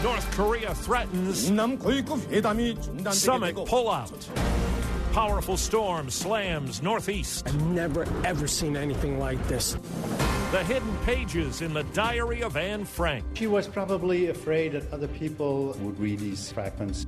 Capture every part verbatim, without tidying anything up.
North Korea threatens summit pullout. Powerful storm slams northeast. I've never, ever seen anything like this. The hidden pages in the diary of Anne Frank. She was probably afraid that other people would read these fragments.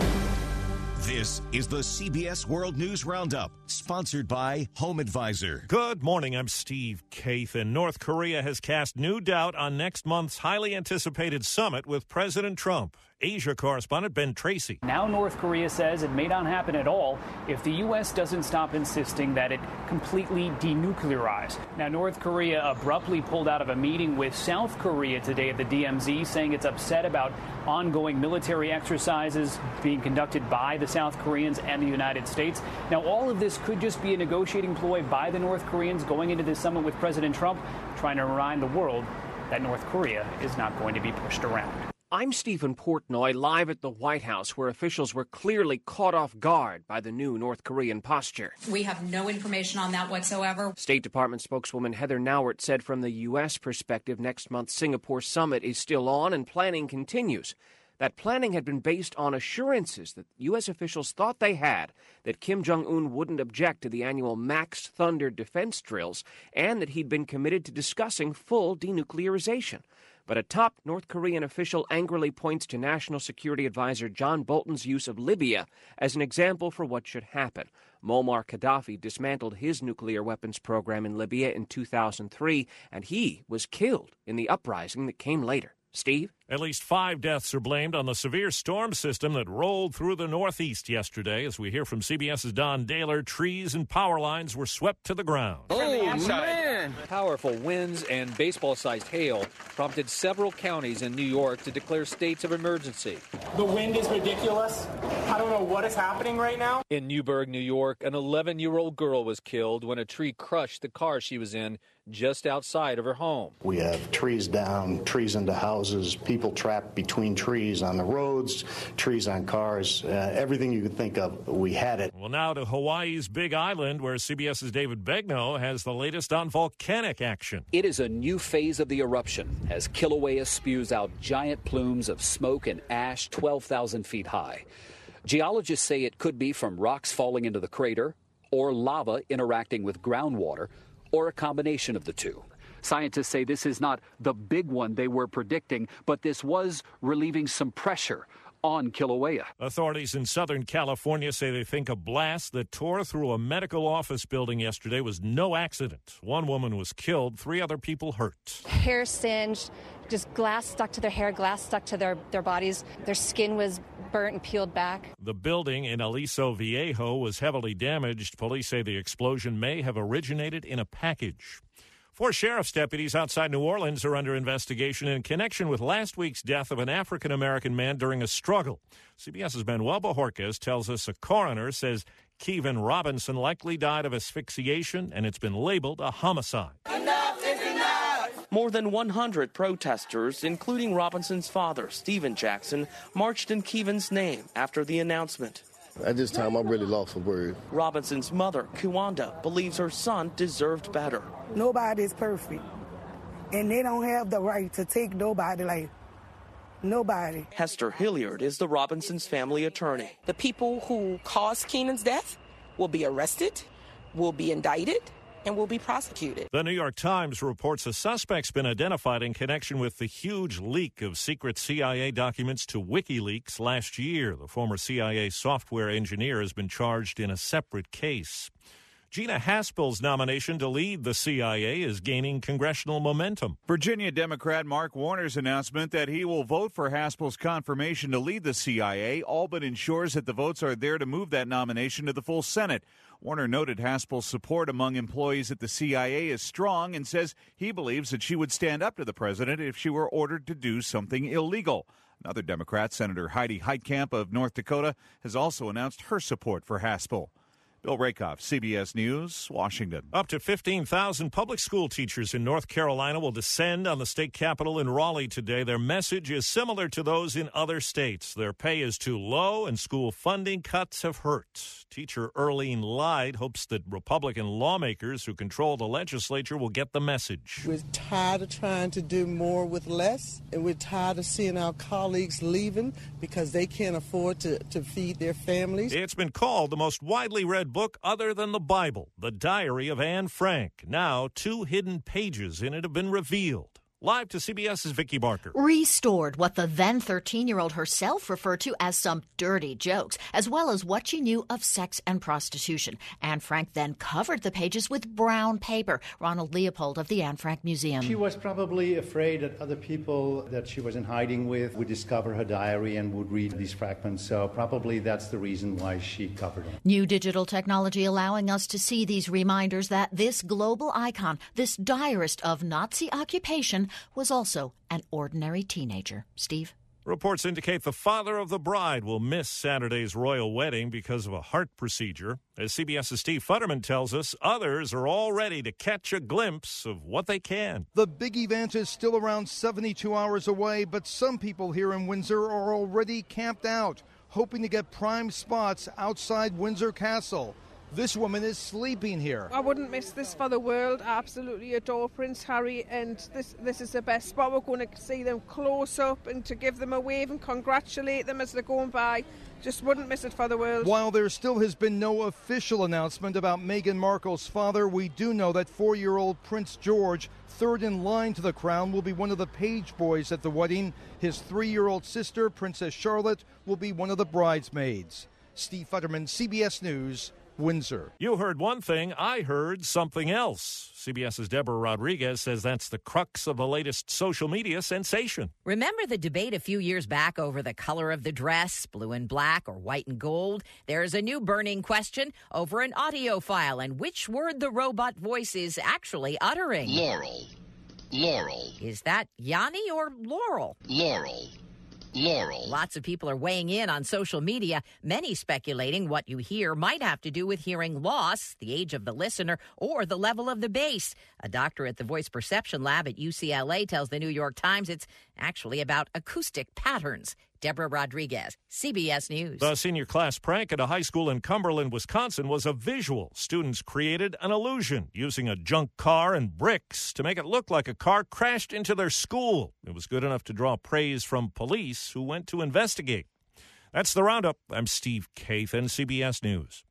This is the C B S World News Roundup, sponsored by Home Advisor. Good morning, I'm Steve Kathan. North Korea has cast new doubt on next month's highly anticipated summit with President Trump. Asia correspondent Ben Tracy. Now North Korea says it may not happen at all if the U S doesn't stop insisting that it completely denuclearize. Now North Korea abruptly pulled out of a meeting with South Korea today at the D M Z, saying it's upset about ongoing military exercises being conducted by the South Koreans and the United States. Now all of this could just be a negotiating ploy by the North Koreans going into this summit with President Trump, trying to remind the world that North Korea is not going to be pushed around. I'm Stephen Portnoy, live at the White House, where officials were clearly caught off guard by the new North Korean posture. We have no information on that whatsoever. State Department spokeswoman Heather Nauert said from the U S perspective, next month's Singapore summit is still on and planning continues. That planning had been based on assurances that U S officials thought they had that Kim Jong-un wouldn't object to the annual Max Thunder defense drills and that he'd been committed to discussing full denuclearization. But a top North Korean official angrily points to National Security Advisor John Bolton's use of Libya as an example for what should happen. Muammar Gaddafi dismantled his nuclear weapons program in Libya in two thousand three, and he was killed in the uprising that came later. Steve? At least five deaths are blamed on the severe storm system that rolled through the Northeast yesterday. As we hear from CBS's Don Dahler, trees and power lines were swept to the ground. Oh, man! Powerful winds and baseball-sized hail prompted several counties in New York to declare states of emergency. The wind is ridiculous. I don't know what is happening right now. In Newburgh, New York, an eleven-year-old girl was killed when a tree crushed the car she was in just outside of her home. We have trees down, trees into houses, people trapped between trees on the roads, trees on cars, uh, everything you could think of, we had it. Well, now to Hawaii's Big Island, where CBS's David Begnaud has the latest on volcanic action. It is a new phase of the eruption as Kilauea spews out giant plumes of smoke and ash twelve thousand feet high. Geologists say it could be from rocks falling into the crater or lava interacting with groundwater, or a combination of the two. Scientists say this is not the big one they were predicting, but this was relieving some pressure on Kilauea. Authorities in Southern California say they think a blast that tore through a medical office building yesterday was no accident. One woman was killed, three other people hurt. Hair singed, just glass stuck to their hair, glass stuck to their, their bodies. Their skin was burnt and peeled back. The building in Aliso Viejo was heavily damaged. Police say the explosion may have originated in a package. Four sheriff's deputies outside New Orleans are under investigation in connection with last week's death of an African-American man during a struggle. CBS's Manuel Bojorquez tells us a coroner says Kevin Robinson likely died of asphyxiation, and it's been labeled a homicide. Enough is enough! More than one hundred protesters, including Robinson's father, Stephen Jackson, marched in Kevin's name after the announcement. At this time, I'm really lost for words. Robinson's mother, Kiwanda, believes her son deserved better. Nobody's perfect, and they don't have the right to take nobody life. Nobody. Hester Hilliard is the Robinson's family attorney. The people who caused Keenan's death will be arrested, will be indicted, and will be prosecuted. The New York Times reports a suspect's been identified in connection with the huge leak of secret C I A documents to WikiLeaks last year. The former C I A software engineer has been charged in a separate case. Gina Haspel's nomination to lead the C I A is gaining congressional momentum. Virginia Democrat Mark Warner's announcement that he will vote for Haspel's confirmation to lead the C I A all but ensures that the votes are there to move that nomination to the full Senate. Warner noted Haspel's support among employees at the C I A is strong and says he believes that she would stand up to the president if she were ordered to do something illegal. Another Democrat, Senator Heidi Heitkamp of North Dakota, has also announced her support for Haspel. Bill Rakoff, C B S News, Washington. Up to fifteen thousand public school teachers in North Carolina will descend on the state capitol in Raleigh today. Their message is similar to those in other states. Their pay is too low and school funding cuts have hurt. Teacher Earlene Light hopes that Republican lawmakers who control the legislature will get the message. We're tired of trying to do more with less, and we're tired of seeing our colleagues leaving because they can't afford to, to feed their families. It's been called the most widely read book other than the Bible, The Diary of Anne Frank. Now, two hidden pages in it have been revealed. Live to CBS's Vicki Barker. Restored what the then thirteen-year-old herself referred to as some dirty jokes, as well as what she knew of sex and prostitution. Anne Frank then covered the pages with brown paper. Ronald Leopold of the Anne Frank Museum. She was probably afraid that other people that she was in hiding with would discover her diary and would read these fragments. So probably that's the reason why she covered them. New digital technology allowing us to see these reminders that this global icon, this diarist of Nazi occupation, was also an ordinary teenager. Steve? Reports indicate the father of the bride will miss Saturday's royal wedding because of a heart procedure. As CBS's Steve Futterman tells us, others are all ready to catch a glimpse of what they can. The big event is still around seventy-two hours away, but some people here in Windsor are already camped out, hoping to get prime spots outside Windsor Castle. This woman is sleeping here. I wouldn't miss this for the world. I absolutely adore Prince Harry, and this this is the best spot. We're going to see them close up and to give them a wave and congratulate them as they're going by. Just wouldn't miss it for the world. While there still has been no official announcement about Meghan Markle's father, we do know that four-year-old Prince George, third in line to the crown, will be one of the page boys at the wedding. His three-year-old sister, Princess Charlotte, will be one of the bridesmaids. Steve Futterman, C B S News, Windsor. You heard one thing, I heard something else. CBS's Deborah Rodriguez says that's the crux of the latest social media sensation. Remember the debate a few years back over the color of the dress, blue and black or white and gold? There's a new burning question over an audio file and which word the robot voice is actually uttering. Laurel. Laurel. Is that Yanni or Laurel? Laurel. Laurel. Lots of people are weighing in on social media, many speculating what you hear might have to do with hearing loss, the age of the listener, or the level of the bass. A doctor at the Voice Perception Lab at U C L A tells the New York Times it's actually about acoustic patterns. Deborah Rodriguez, C B S News. The senior class prank at a high school in Cumberland, Wisconsin was a visual. Students created an illusion using a junk car and bricks to make it look like a car crashed into their school. It was good enough to draw praise from police who went to investigate. That's the Roundup. I'm Steve Kathan, C B S News.